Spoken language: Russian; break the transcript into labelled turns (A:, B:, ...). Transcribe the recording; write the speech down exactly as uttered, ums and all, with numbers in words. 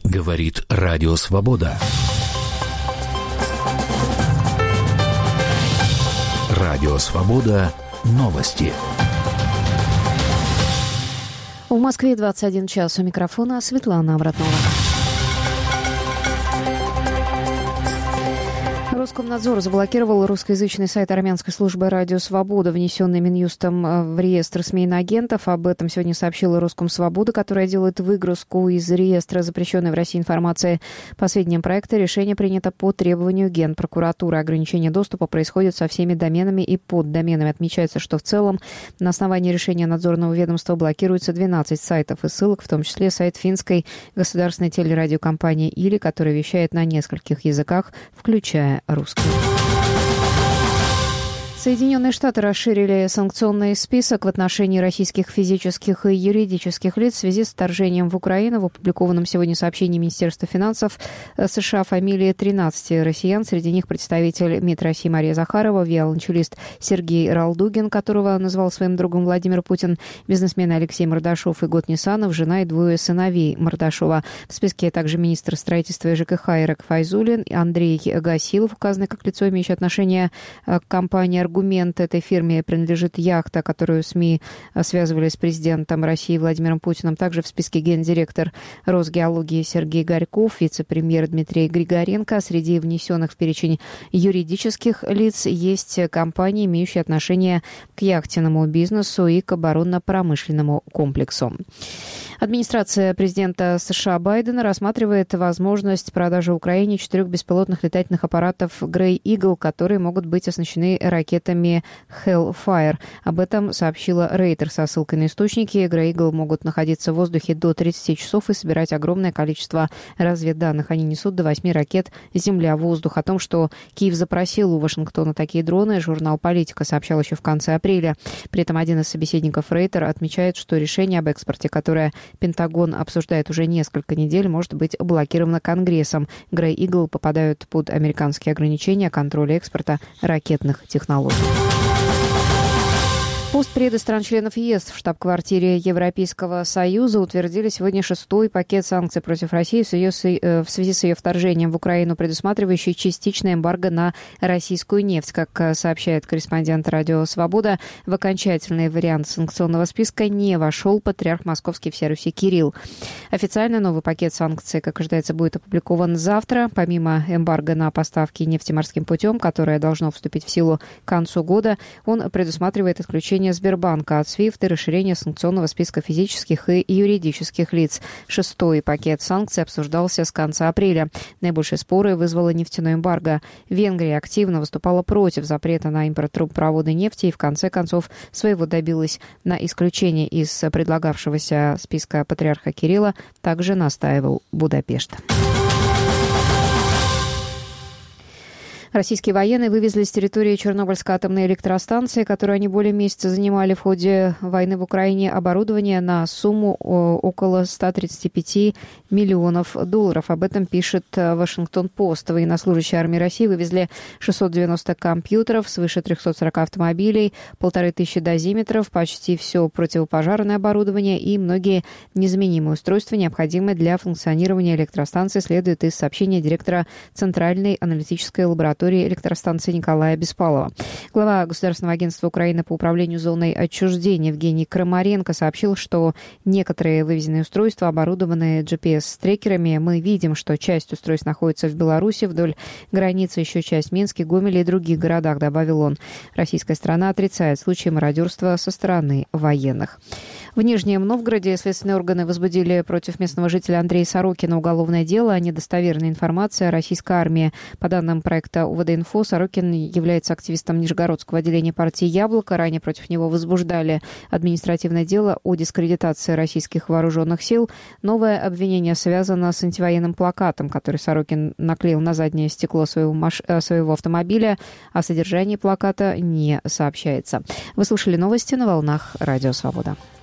A: Говорит Радио Свобода. Радио Свобода. Новости.
B: В Москве двадцать один час. У микрофона Светлана Обратнова. Роскомнадзор заблокировал русскоязычный сайт армянской службы «Радио Свобода», внесенный Минюстом в реестр СМИ иноагентов. Об этом сегодня сообщила Роскомсвобода, которая делает выгрузку из реестра запрещенной в России информации. По сведениям проекта, решение принято по требованию Генпрокуратуры. Ограничение доступа происходит со всеми доменами и поддоменами. Отмечается, что в целом на основании решения надзорного ведомства блокируется двенадцать сайтов и ссылок, в том числе сайт финской государственной телерадиокомпании «Или», которая вещает на нескольких языках, включая русский. Соединенные Штаты расширили санкционный список в отношении российских физических и юридических лиц в связи с вторжением в Украину. В опубликованном сегодня сообщении Министерства финансов США фамилии тринадцати россиян. Среди них представитель МИД России Мария Захарова, виолончелист Сергей Ралдугин, которого назвал своим другом Владимир Путин, бизнесмен Алексей Мордашов и Гот Нисанов, жена и двое сыновей Мордашова. В списке также министр строительства и ЖКХ Ирак Файзуллин, Андрей Гасилов, указанный как лицо, имеющее отношение к компании «Аргумент». Этой фирме принадлежит яхта, которую СМИ связывали с президентом России Владимиром Путиным. Также в списке гендиректор Росгеологии Сергей Горьков, вице-премьер Дмитрий Григоренко. Среди внесенных в перечень юридических лиц есть компании, имеющие отношение к яхтенному бизнесу и к оборонно-промышленному комплексу. Администрация президента США Байдена рассматривает возможность продажи Украине четырех беспилотных летательных аппаратов Grey Eagle, которые могут быть оснащены ракетами Hellfire. Об этом сообщила Рейтер со ссылкой на источники. Grey Eagle могут находиться в воздухе до тридцати часов и собирать огромное количество разведданных. Они несут до восьми ракет «Земля-воздух». О том, что Киев запросил у Вашингтона такие дроны, журнал «Политика» сообщал еще в конце апреля. При этом один из собеседников Рейтер отмечает, что решение об экспорте, которое Пентагон обсуждает уже несколько недель, может быть блокировано Конгрессом. Grey Eagle попадают под американские ограничения контроля экспорта ракетных технологий. Постпреды стран-членов ЕС в штаб-квартире Европейского Союза утвердили сегодня шестой пакет санкций против России в связи, с, э, в связи с ее вторжением в Украину, предусматривающий частичное эмбарго на российскую нефть. Как сообщает корреспондент «Радио Свобода», в окончательный вариант санкционного списка не вошел патриарх Московский всей Руси Кирилл. Официально новый пакет санкций, как ожидается, будет опубликован завтра. Помимо эмбарго на поставки нефти морским путем, которое должно вступить в силу к концу года, он предусматривает исключение Сбербанка от свифт и расширение санкционного списка физических и юридических лиц. Шестой пакет санкций обсуждался с конца апреля. Наибольшие споры вызвало нефтяное эмбарго. Венгрия активно выступала против запрета на импорт трубопровода нефти и в конце концов своего добилась. На исключение из предлагавшегося списка патриарха Кирилла также настаивал Будапешт. Российские военные вывезли с территории Чернобыльской атомной электростанции, которую они более месяца занимали в ходе войны в Украине, оборудование на сумму около ста тридцати пяти миллионов долларов. Об этом пишет Вашингтон-Пост. Военнослужащие армии России вывезли шестьсот девяносто компьютеров, свыше трехсот сорока автомобилей, полторы тысячи дозиметров, почти все противопожарное оборудование и многие незаменимые устройства, необходимые для функционирования электростанции, следует из сообщения директора Центральной аналитической лаборатории электростанции Николая Беспалова. Глава Государственного агентства Украины по управлению зоной отчуждения Евгений Крамаренко сообщил, что некоторые вывезенные устройства оборудованы джи пи эс-трекерами. Мы видим, что часть устройств находится в Беларуси, вдоль границы еще часть в Минске, Гомеле и других городах, добавил он. Российская сторона отрицает случаи мародерства со стороны военных. В Нижнем Новгороде следственные органы возбудили против местного жителя Андрея Сорокина уголовное дело о недостоверной информации о российской армии. По данным проекта УВД-Инфо, Сорокин является активистом Нижегородского отделения партии «Яблоко». Ранее против него возбуждали административное дело о дискредитации российских вооруженных сил. Новое обвинение связано с антивоенным плакатом, который Сорокин наклеил на заднее стекло своего, маш... своего автомобиля. О содержании плаката не сообщается. Вы слушали новости на волнах Радио Свобода.